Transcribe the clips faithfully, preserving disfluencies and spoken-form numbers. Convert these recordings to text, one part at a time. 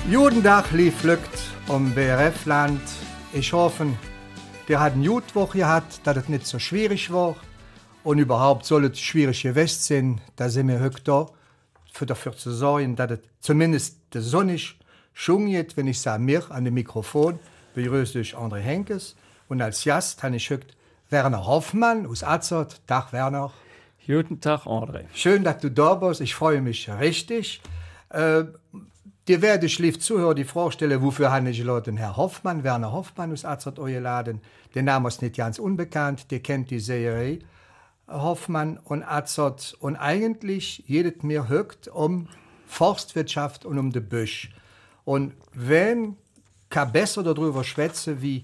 Judendach lief lückt um B R F-Land. Ich hoffe, der hat eine gute Woche gehabt, dass es nicht so schwierig war. Und überhaupt soll es schwierig gewesen sein, da sind wir heute da, für dafür zu sorgen, dass es zumindest sonnig schon geht, wenn ich sage, mir an dem Mikrofon, begrüße ich André Henkes. Und als Gast habe ich heute Werner Hoffmann aus Azot. Tag, Werner. Guten Tag, André. Schön, dass du da bist. Ich freue mich richtig. Äh, dir werde ich lieb zuhören, die Frage stellen, wofür habe ich den Herr Hoffmann, Werner Hoffmann aus Azot eingeladen. Der Name ist nicht ganz unbekannt, der kennt die Serie Hoffmann und Azot. Und eigentlich jedes mir högt um Forstwirtschaft und um den Büsch. Und wenn kann besser darüber schwätzen wie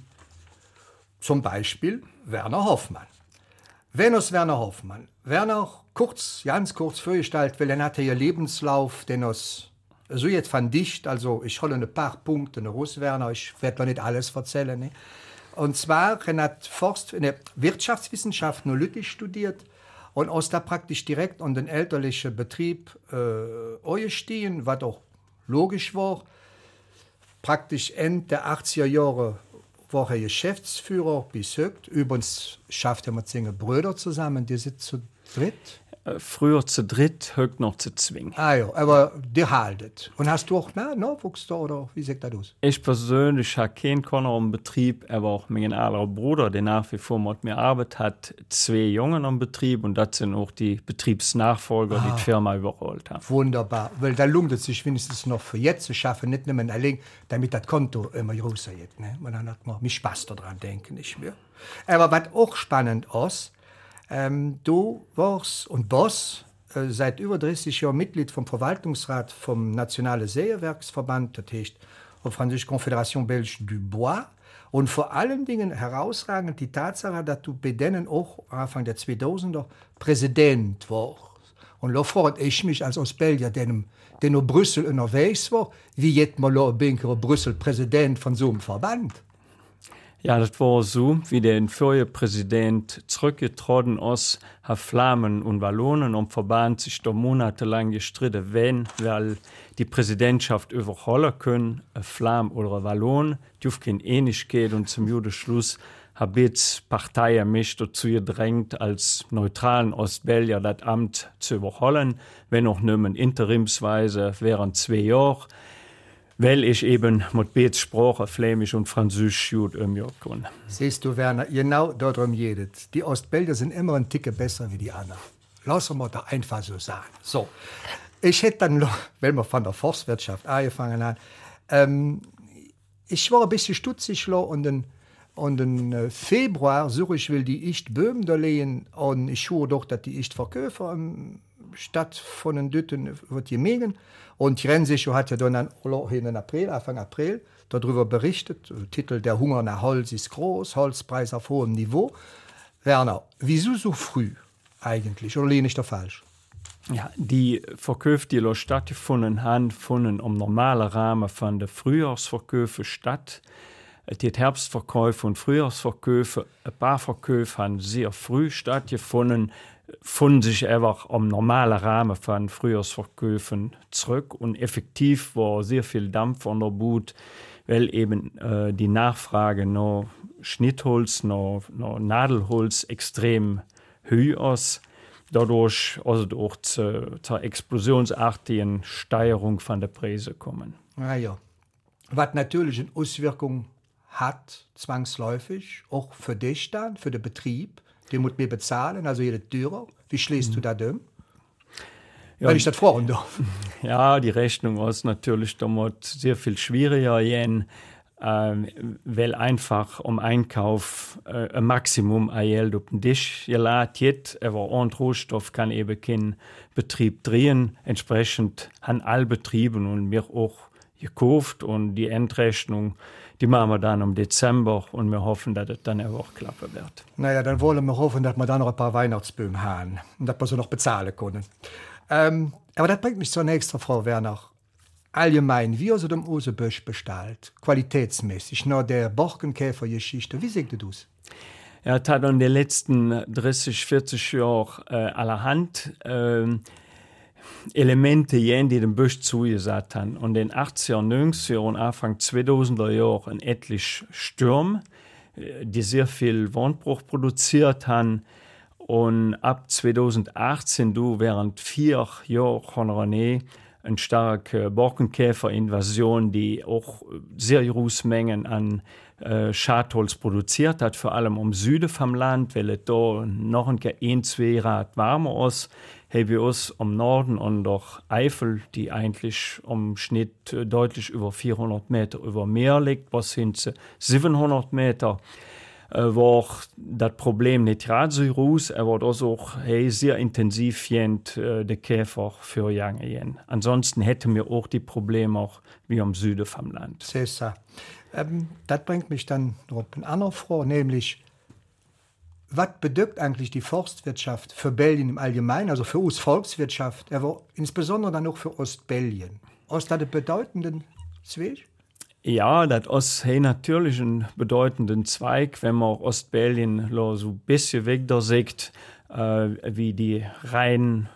zum Beispiel Werner Hoffmann. Wenn uns Werner Hoffmann, Werner kurz, ganz kurz vorgestellt, weil er hat ihr Lebenslauf, den uns so jetzt von dicht, also ich hole ein paar Punkte raus, Werner, ich werde noch nicht alles erzählen. Ne? Und zwar, er hat Forst, in der Wirtschaftswissenschaften und Lüttich studiert und aus da praktisch direkt an den elterlichen Betrieb äh, eingestiegen, was auch logisch war. Praktisch Ende der achtziger Jahre war er Geschäftsführer bis heute. Übrigens schafft er mit seinen Brüdern zusammen, die sind zu dritt. Äh, früher zu dritt, heute noch zu zwingen. Ah ja, aber die haltet. Und hast du auch na, Nachwuchs da oder wie sieht das aus? Ich persönlich habe keinen Konner im Betrieb, aber auch mein anderer Bruder, der nach wie vor mit mir arbeitet, hat zwei Jungen im Betrieb und das sind auch die Betriebsnachfolger, ah, die die Firma überholt haben. Wunderbar, weil da lohnt es sich wenigstens noch für jetzt zu schaffen, nicht nur allein, damit das Konto immer größer wird. Ne? Und dann hat man mich Spaß daran, denke ich mir. Aber was auch spannend ist, Ähm, du warst und Boss äh, seit über dreißig Jahren Mitglied vom Verwaltungsrat vom Nationalen Sägewerksverband, das heißt auf Französisch Confédération Belge du Bois. Und vor allen Dingen herausragend die Tatsache, dass du bei denen auch Anfang der zweitausender Präsident warst. Und da freut ich mich als aus Belgier, den in Brüssel unterwegs war, wie jetzt mal in Brüssel Präsident von so einem Verband. Ja, das war so, wie der vorige Präsident zurückgetreten ist, haben Flamen und Wallonen um Verband sich da monatelang gestritten, wenn, weil die Präsidentschaft überholen können, ein Flam oder ein Wallon, die auf keine Ähnlichkeit und zum Judenschluss haben jetzt Parteien mich dazu gedrängt, als neutralen Ostbelgier das Amt zu überholen, wenn auch nur interimsweise während zwei Jahren. Weil ich eben mit beiden Sprachen, Flämisch und Französisch, gut umgehen kann. Siehst du, Werner, genau darum geht. Die Ostbelgier sind immer ein Ticke besser wie die anderen. Lass uns da einfach so sagen. So, ich hätte dann noch, wenn wir von der Forstwirtschaft angefangen haben, ähm, ich war ein bisschen stutzig und den, und den Februar suche ich will die echt Böhmen da lehen und ich schaue doch, dass die echt verkaufen ähm, statt von den Dütten wird gemengen. Und Rensicho hat ja dann in April, Anfang April darüber berichtet, Titel Der Hunger nach Holz ist groß, Holzpreis auf hohem Niveau. Werner, wieso so früh eigentlich? Oder lehne ich da falsch? Ja, die Verkäufe, die da stattgefunden haben, fanden im normalen Rahmen von der Frühjahrsverkäufe statt. Die Herbstverkäufe und Frühjahrsverkäufe, ein paar Verkäufe haben sehr früh stattgefunden, fanden sich einfach am normalen Rahmen von Frühjahrsverkäufen zurück und effektiv war sehr viel Dampf an der Boot, weil eben äh, die Nachfrage nach Schnittholz, nach, nach Nadelholz extrem hoch ist. Dadurch also auch zu, zur explosionsartigen Steigerung von der Preise kommen. Ah ja, was natürlich eine Auswirkung hat, zwangsläufig, auch für dich dann, für den Betrieb. Die muss mir bezahlen, also jede Teurer. Wie schließt mhm. du da dem? Ja, wenn ich das fragen darf. Ja, die Rechnung ist natürlich damit sehr viel schwieriger, äh, weil einfach um Einkauf äh, ein Maximum an Geld auf den Tisch geladen wird. Aber ohne Rohstoff kann eben kein Betrieb drehen. Entsprechend haben alle Betriebe und wir auch gekauft und die Endrechnung, die machen wir dann im Dezember und wir hoffen, dass es dann auch klappen wird. Naja, dann wollen wir hoffen, dass wir dann noch ein paar Weihnachtsbäume haben und dass wir sie noch bezahlen können. Ähm, aber das bringt mich zur nächsten Frau Werner. Allgemein, wie also dem Osebösch bestellt, qualitätsmäßig, nach der Borkenkäfergeschichte, wie seht ihr das? Ja, es hat in den letzten dreißig, vierzig Jahren äh, allerhand. Äh, Elemente, jen, die den Busch zugesagt haben. Und in den achtziger, neunziger und Anfang zweitausender Jahren etlich Stürme, die sehr viel Wandbruch produziert haben. Und ab zweitausendachtzehn, du, während vier Jahren René, eine starke Borkenkäferinvasion, die auch sehr große Mengen an äh, Schadholz produziert hat, vor allem im Süden vom Land, weil es da noch ein, ein zwei Grad warmer ist, haben wir uns im Norden und auch Eifel, die eigentlich im Schnitt deutlich über vierhundert Meter über Meer liegt, bis hin zu siebenhundert Meter, äh, war das Problem nicht gerade so groß, aber das auch hey, sehr intensiv jent, äh, der Käfer für Jange. Ansonsten hätten wir auch die Probleme auch wie am Süden vom Land. Cesar. Ähm, das bringt mich dann noch auf eine andere Frage, nämlich, was bedeutet eigentlich die Forstwirtschaft für Belgien im Allgemeinen, also für uns Volkswirtschaft, aber insbesondere dann auch für Ostbelgien? Ist das ein bedeutenden Zweig? Ja, das ist hey, natürlich ein bedeutenden Zweig, wenn man Ostbelgien so ein bisschen weg da sieht, äh, wie die rein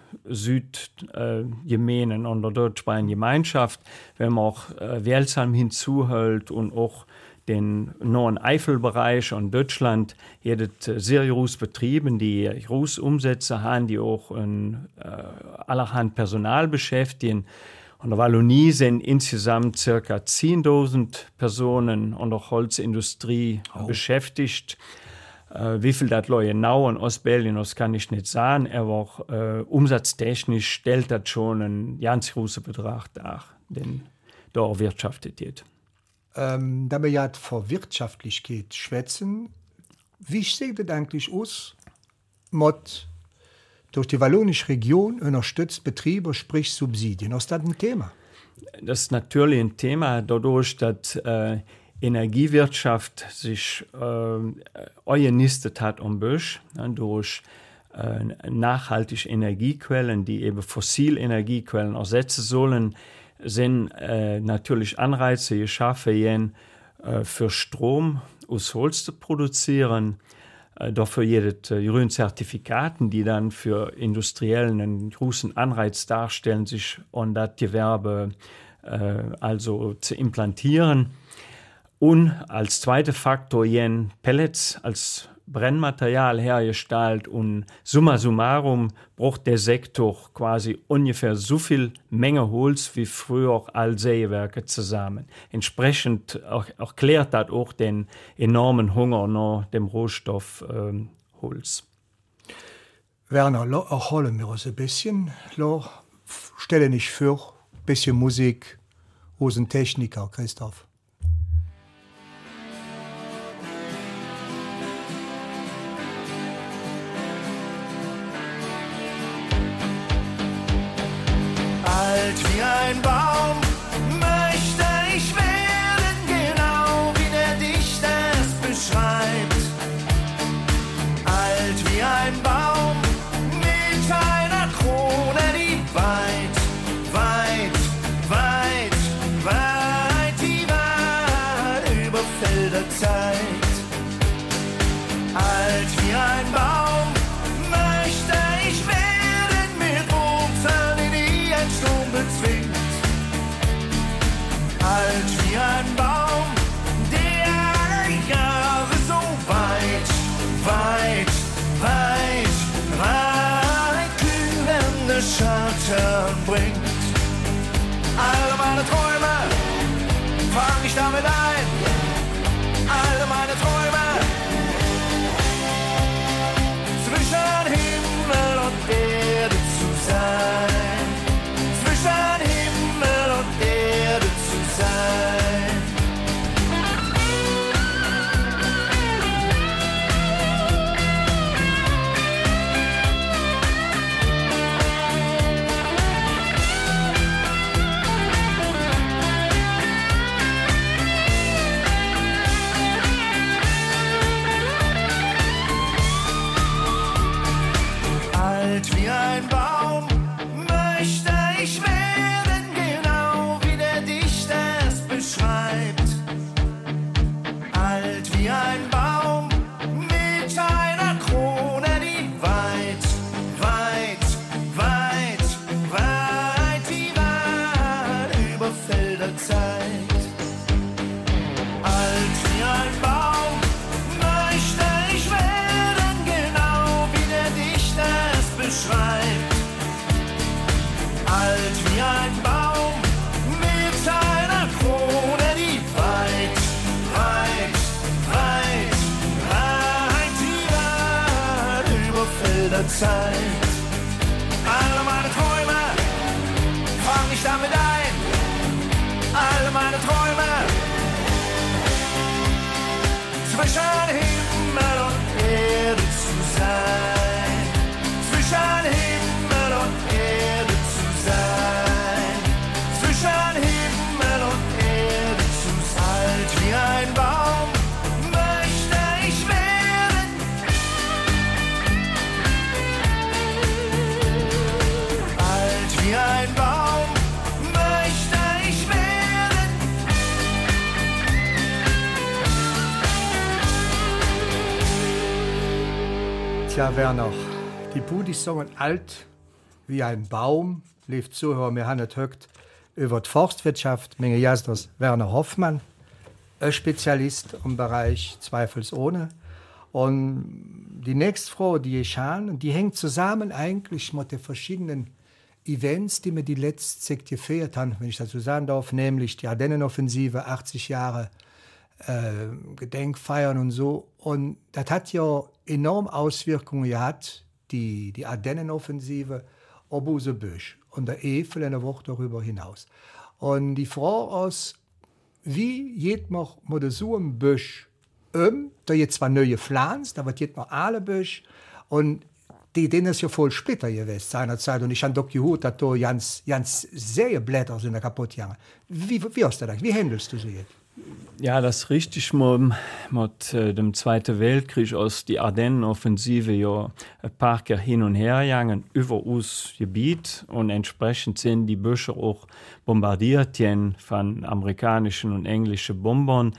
Südgemeinen äh, und der deutschen Gemeinschaft, wenn man auch äh, Welsheim hinzuhält und auch den neuen Eifelbereich und Deutschland, hier sehr groß Betrieben, die große Umsätze haben, die auch in, äh, allerhand Personal beschäftigen. Und der Wallonie sind insgesamt ca. zehntausend Personen und auch Holzindustrie oh. beschäftigt. Äh, wie viel das Leute genau in Ostbelgien, das kann ich nicht sagen, aber auch äh, umsatztechnisch stellt das schon einen ganz großen Betrag dar, den da erwirtschaftet wird. Ähm, da wir ja vor Wirtschaftlichkeit schwätzen, wie sieht es eigentlich aus, mit durch die wallonische Region unterstützt Betriebe, sprich Subsidien? Ist das ein Thema? Das ist natürlich ein Thema, dadurch, dass äh, Energiewirtschaft sich äh, organisert hat um Busch, ne, durch äh, nachhaltige Energiequellen, die eben Fossilenergiequellen ersetzen sollen, sind äh, natürlich Anreize geschaffen, äh, für Strom aus Holz zu produzieren. Äh, dafür jedes äh, grüne Zertifikaten, die dann für Industriellen einen großen Anreiz darstellen, sich an das Gewerbe äh, also zu implantieren. Und als zweiter Faktor jen Pellets als Brennmaterial hergestellt und summa summarum braucht der Sektor quasi ungefähr so viel Menge Holz wie früher auch all Sägewerke zusammen. Entsprechend erklärt das auch den enormen Hunger nach dem Rohstoff ähm, Holz. Werner, erholen wir uns ein bisschen. Stelle nicht für ein bisschen Musik, wo sind Techniker, Christoph? Wie ein Baum möchte ich werden, genau wie der Dichter es beschreibt. Alt wie ein Baum mit einer Krone, die weit, weit, weit, weit, die weit über Felder zeigt. Alt wie ein Baum möchte ich werden, mit Wurzeln in die ein Sturm bezwingt. Alt wie ein Baum, der alle Jahre so weit, weit, weit, weit kühlende Schatten bringt. Alle meine Träume fang ich damit ein. Alle meine Träume zwischen Himmel und Erde zu sein. Zwischen Himmel und Erde zu sein. Zeit. Alle meine Träume fang ich damit ein. Alle meine Träume zwischen Himmel und Erde zu sein. Zwischen Himmel und Erde zu sein. Zwischen Himmel und Erde zu sein. Alt wie ein Baum möchte ich werden. Alt wie ein Baum möchte ich werden. Tja, Werner, die Budis sagen alt wie ein Baum, lebt zuhören, mir haben högt über die Forstwirtschaft, Menge Jasders Werner Hoffmann, ein Spezialist im Bereich zweifelsohne. Und die nächste Frage, die ich habe, die hängt zusammen eigentlich mit den verschiedenen Events, die mir die letzte Zeit gefeiert haben, wenn ich dazu sagen darf, nämlich die Ardennenoffensive, achtzig Jahre äh, Gedenkfeiern und so. Und das hat ja enorm Auswirkungen gehabt, die, die Ardennenoffensive, auf unser Büsch und der Eifel eine Woche darüber hinaus. Und die Frage ist, wie geht man mit so einem Büsch um? Da gibt zwar neue Pflanzen, da wird jetzt noch alle Büsch und die, denen ist ja voll Splitter gewesen seinerzeit. Und ich habe doch gehört, dass da ganz, ganz sehr Blätter sind kaputt gegangen. Wie, wie hast du das? Wie handelst du sie jetzt? Ja, das ist richtig. Mit, mit äh, dem Zweiten Weltkrieg aus die Ardennenoffensive ja ein paar Jahre hin und her gegangen über das Gebiet und entsprechend sind die Büsche auch bombardiert von amerikanischen und englischen Bombern,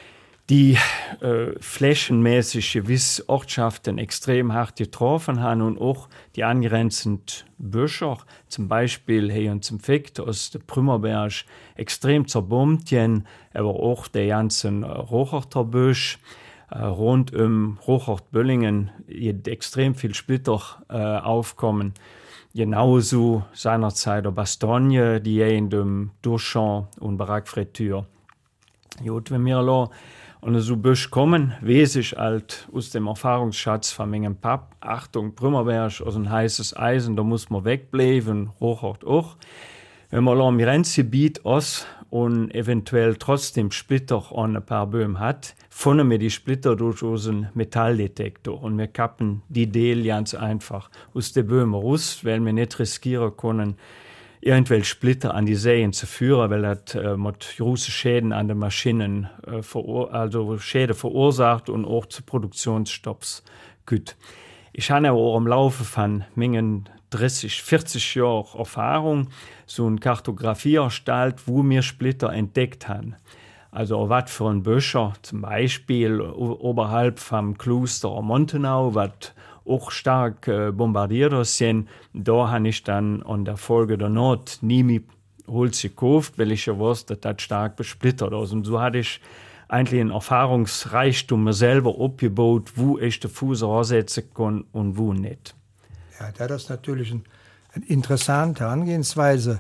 die äh, flächenmäßig gewisse Ortschaften extrem hart getroffen haben und auch die angrenzenden Büsche, zum Beispiel hier und zum Ficht aus dem Prümmerberg, extrem zerbombt, aber auch der ganzen äh, Rocherter Büsch äh, rund um Rochert-Böllingen extrem viel Splitter äh, aufkommen. Genauso seinerzeit der Bastogne, die hier in dem Durchamp und Barackfriture. Gut, wenn wir da und so Büsch kommen, weiß ich halt aus dem Erfahrungsschatz von meinem Pap, Achtung, Prümmerberg, aus ein heißes Eisen, da muss man wegbleiben, Rochert auch. Wenn man da im Grenzgebiet ist und eventuell trotzdem Splitter an ein paar Böhmen hat, funden wir die Splitter durch unseren Metalldetektor und wir kappen die Deal ganz einfach aus den Böhmen raus, weil wir nicht riskieren können, irgendwelche Splitter an die Säen zu führen, weil das äh, mit großen Schäden an den Maschinen äh, verur- also Schäden verursacht und auch zu Produktionsstopps gibt. Ich habe auch im Laufe von meinen dreißig, vierzig Jahren Erfahrung so eine Kartografie erstellt, wo wir Splitter entdeckt haben. Also was für ein Büscher, zum Beispiel oberhalb vom Kloster Montenau, was auch stark äh, bombardiert sind. Da habe ich dann an der Folge der Not nie mehr Holz gekauft, weil ich ja wusste, dass das stark besplittert ist. Und so hatte ich eigentlich einen Erfahrungsreichtum mir selber abgebaut, wo ich den Fuß ansetzen kann und wo nicht. Ja, das ist natürlich ein, eine interessante Herangehensweise.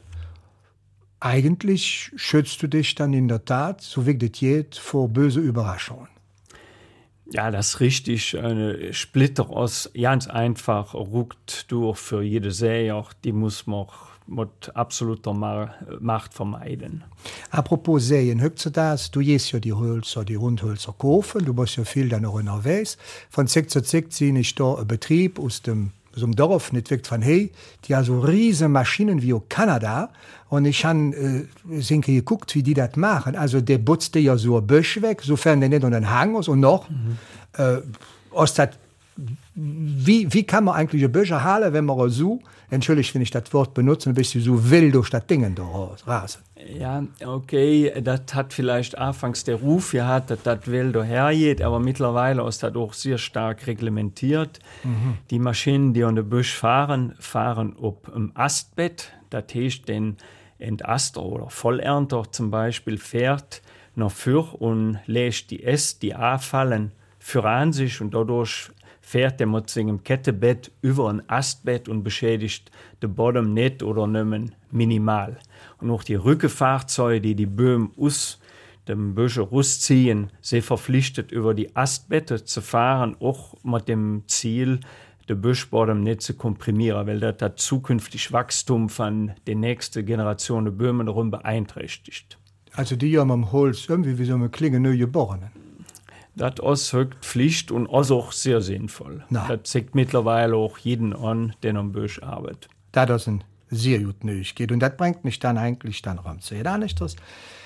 Eigentlich schützt du dich dann in der Tat, so wie das geht, vor böse Überraschungen. Ja, das ist richtig. Eine Splitter aus ganz einfach ruckt durch für jede Säge. Die muss man mit absoluter Macht vermeiden. Apropos Sägen, hört du das? Du gehst ja die Hölzer, die Rundhölzer kaufen. Du musst ja viel dann auch unterwegs. Von Zick zu Zick ziehe ich da einen Betrieb aus dem so einem Dorf, nicht weg von hey, die haben so riesige Maschinen wie in Kanada. Und ich habe äh, sinke geguckt, wie die das machen. Also der putzte ja so ein Büsch weg, sofern der nicht an den Hang ist. Und noch, mhm. äh, aus dat, wie, wie kann man eigentlich ein Büsche halen, wenn man so, entschuldigt, wenn ich das Wort benutze, ein bisschen so wild durch das Ding da rasen. Ja, okay, das hat vielleicht anfangs der Ruf gehabt, dass das wild dahergeht, aber mittlerweile ist das auch sehr stark reglementiert. Mhm. Die Maschinen, die an den Büsch fahren, fahren auf dem Astbett. Das heißt, den Entaster oder Vollernter zum Beispiel fährt nach vor und lässt die Äste, die anfallen, für an sich und dadurch fährt er mit seinem Kettenbett über ein Astbett und beschädigt den Boden nicht oder nur minimal. Und auch die Rückenfahrzeuge, die die Böhmen aus dem Büsche rausziehen, sind verpflichtet, über die Astbette zu fahren, auch mit dem Ziel, den Buschbodem nicht zu komprimieren, weil das das zukünftig Wachstum von den nächsten Generationen Böhmen darum beeinträchtigt. Also die haben am Holz irgendwie wie so eine Klinge neu geboren. Das ist heute Pflicht und ist auch sehr sinnvoll. Na. Das zeigt mittlerweile auch jeden an, der am Busch arbeitet. Da das ein sehr gut nötig geht. Und das bringt mich dann eigentlich dann ran zu. Da nicht das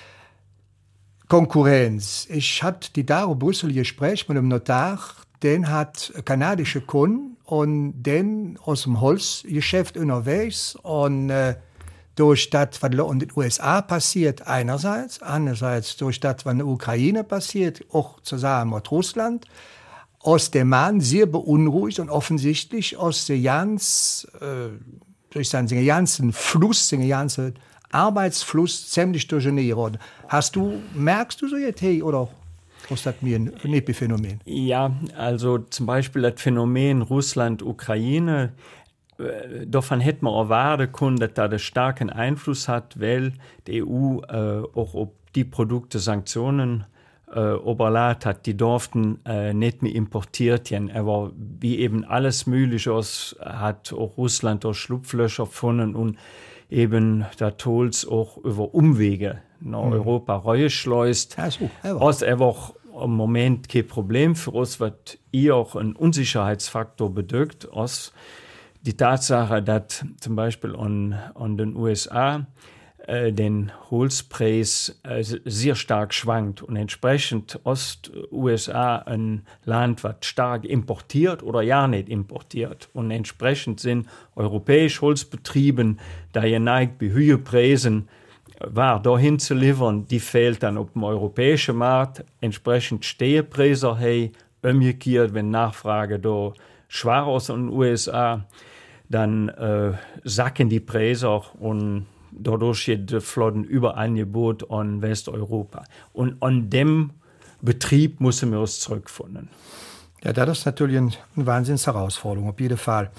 Konkurrenz. Ich hatte die da in Brüssel Gespräch mit einem Notar, den hat kanadische Kunden und den aus dem Holzgeschäft unterwegs und äh, durch das, was in den U S A passiert, einerseits, andererseits durch das, was in der Ukraine passiert, auch zusammen mit Russland, aus dem Mann sehr beunruhigt und offensichtlich aus der ganz, äh, durch seinen ganzen Fluss, den ganzen Arbeitsfluss ziemlich durcheinander. Hast du, merkst du so jetzt, hey, oder ist das mir ein Epiphänomen? Ja, also zum Beispiel das Phänomen Russland-Ukraine, äh, davon hätte man erwarten können, dass da einen starken Einfluss hat, weil die E U äh, auch auf die Produkte Sanktionen äh, oberladen hat, die durften äh, nicht mehr importiert werden. Aber wie eben alles Mögliche aus, hat auch Russland durch Schlupflöcher gefunden und eben der Tolz auch über Umwege nach mhm. Europa reinschleust. Ja, so, was einfach im Moment kein Problem für uns, was ihr auch ein Unsicherheitsfaktor bedeutet, ist die Tatsache, dass zum Beispiel an, an den U S A äh, den Holzpreis äh, sehr stark schwankt und entsprechend ist U S A ein Land, was stark importiert oder ja nicht importiert und entsprechend sind europäische Holzbetriebe da geneigt bei hohen Preisen war dahin zu liefern, die fehlt dann auf dem europäischen Markt, entsprechend Stehepreise hey, umgekehrt, wenn Nachfrage da schwach aus in den U S A, dann äh, sacken die Preise auch und dadurch geht der Flotten Überangebot an Westeuropa. Und an dem Betrieb müssen wir uns zurückfinden. Ja, das ist natürlich eine Wahnsinnsherausforderung, auf jeden Fall.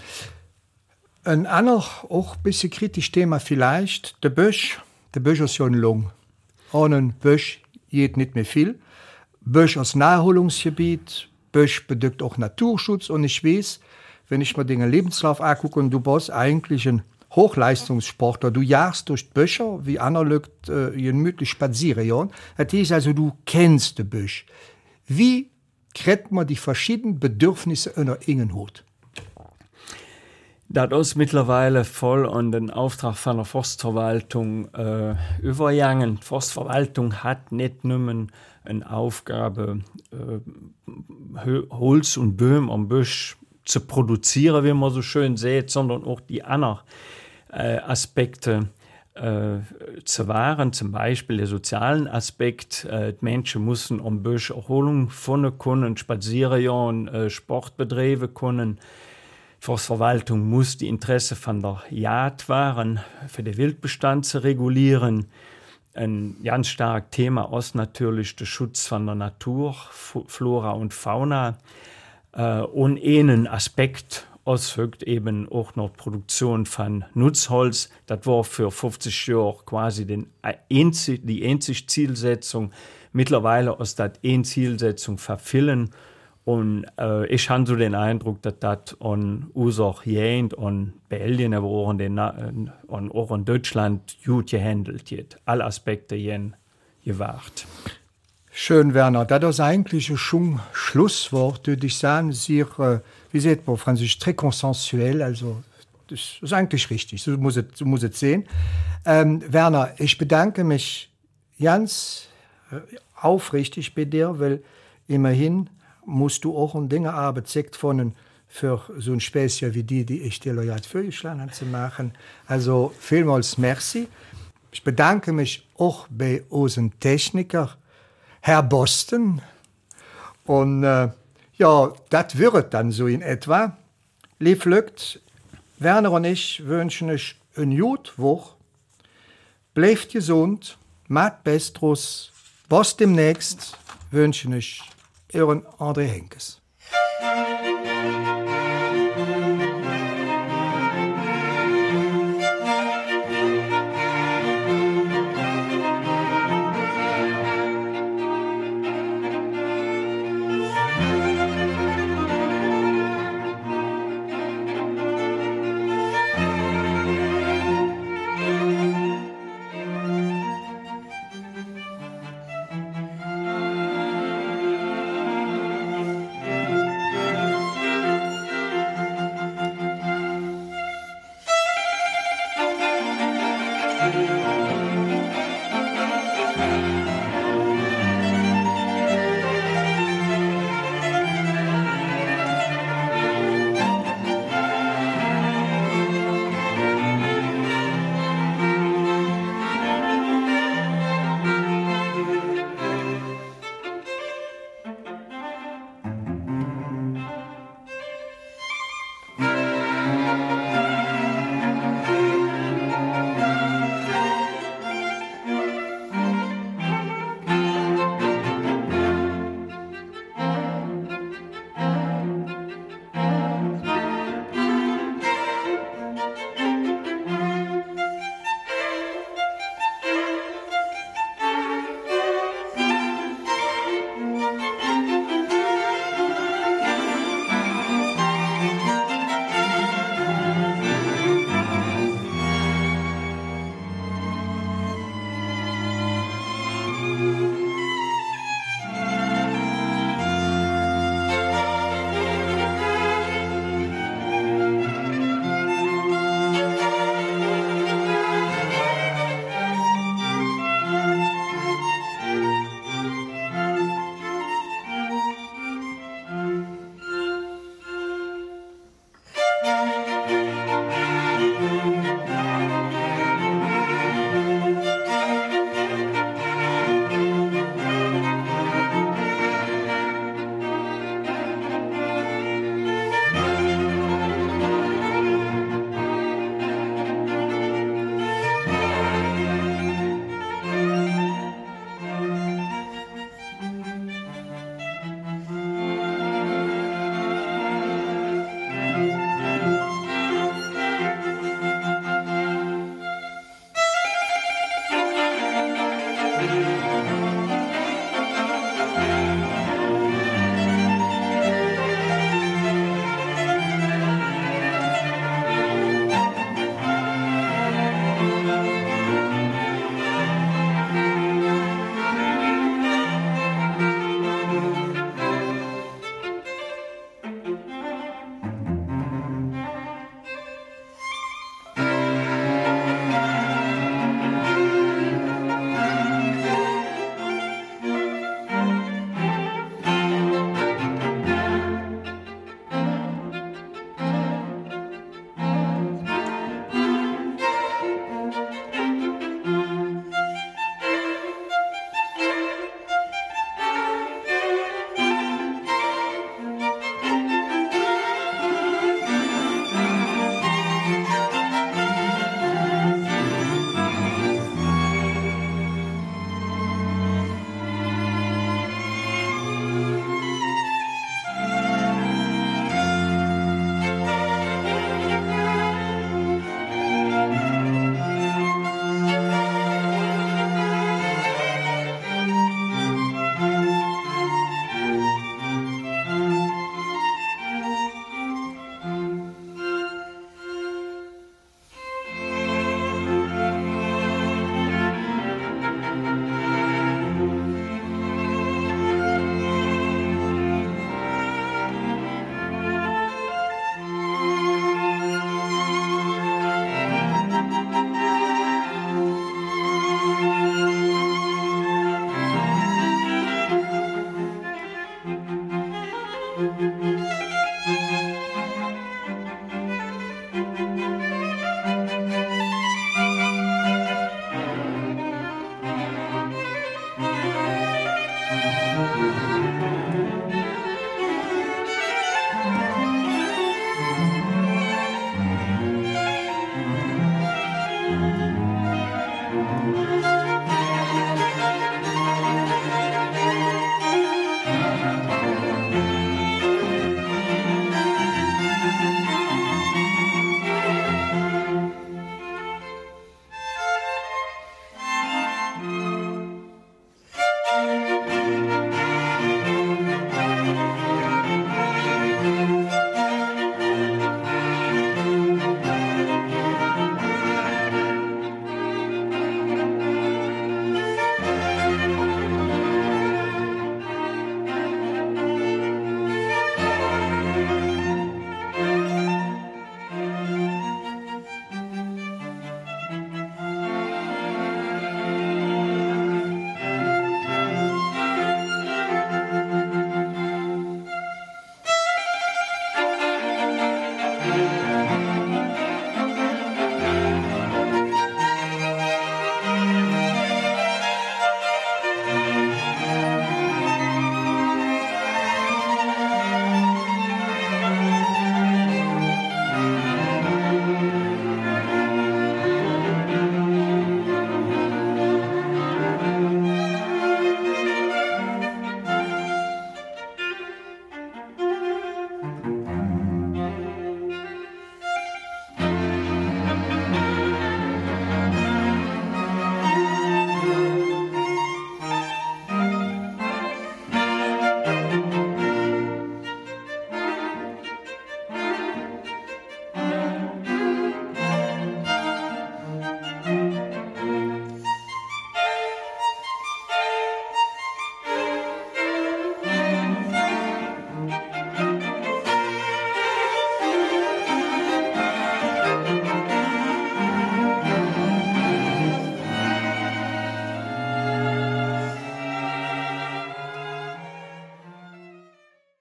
Ein anderes, auch ein bisschen kritisches Thema vielleicht, der Bösch. Der Bösch ist ja ein Lung. Ohne Bösch geht nicht mehr viel. Bösch ist Naherholungsgebiet, Bösch bedeckt auch Naturschutz. Und ich weiß, wenn ich mir den Lebenslauf angucke, und du bist eigentlich ein Hochleistungssportler, du jagst durch die Böscher, wie andere Leute äh, gemütlich spazieren. Das heißt also, du kennst den Bösch. Wie kriegt man die verschiedenen Bedürfnisse in der engen Hut? Das ist mittlerweile voll an den Auftrag von der Forstverwaltung äh, übergegangen. Die Forstverwaltung hat nicht nur eine Aufgabe, äh, Holz und Böhm am Busch zu produzieren, wie man so schön sieht, sondern auch die anderen äh, Aspekte äh, zu wahren, zum Beispiel den sozialen Aspekt. Äh, die Menschen müssen am Busch Erholung finden können, spazieren, äh, Sport betreiben können. Die Forstverwaltung muss die Interesse von der Jagd wahren, für den Wildbestand zu regulieren. Ein ganz starkes Thema ist natürlich der Schutz von der Natur, Flora und Fauna. Äh, und einen Aspekt auswirkt eben auch noch die Produktion von Nutzholz. Das war für fünfzig Jahre quasi den einzig, die einzige Zielsetzung. Mittlerweile ist das eine Zielsetzung verfehlen. Und äh, ich habe so den Eindruck, dass das an Ursache jähnt und Belgien, aber auch in, den, und auch in Deutschland gut gehandelt wird. Alle Aspekte jähen gewahrt. Schön, Werner. Das ist eigentlich schon Schlusswort, würde ich sagen. Sie, äh, wie sagt man auf Französisch, très consensuel. Also, das ist eigentlich richtig. So muss es, so muss es sehen. Ähm, Werner, ich bedanke mich ganz äh, aufrichtig bei dir, weil immerhin musst du auch um Dinge arbeiten von für so ein Späßchen wie die, die ich dir loyal vorgeschlagen habe zu machen. Also vielmals merci. Ich bedanke mich auch bei unseren Techniker, Herr Boston. Und äh, ja, das wird dann so in etwa. Lieb Lückt, Werner und ich wünschen euch eine gute Woche. Bleibt gesund, macht Bestrus. Bis demnächst wünschen euch Euren André Henkes. Musik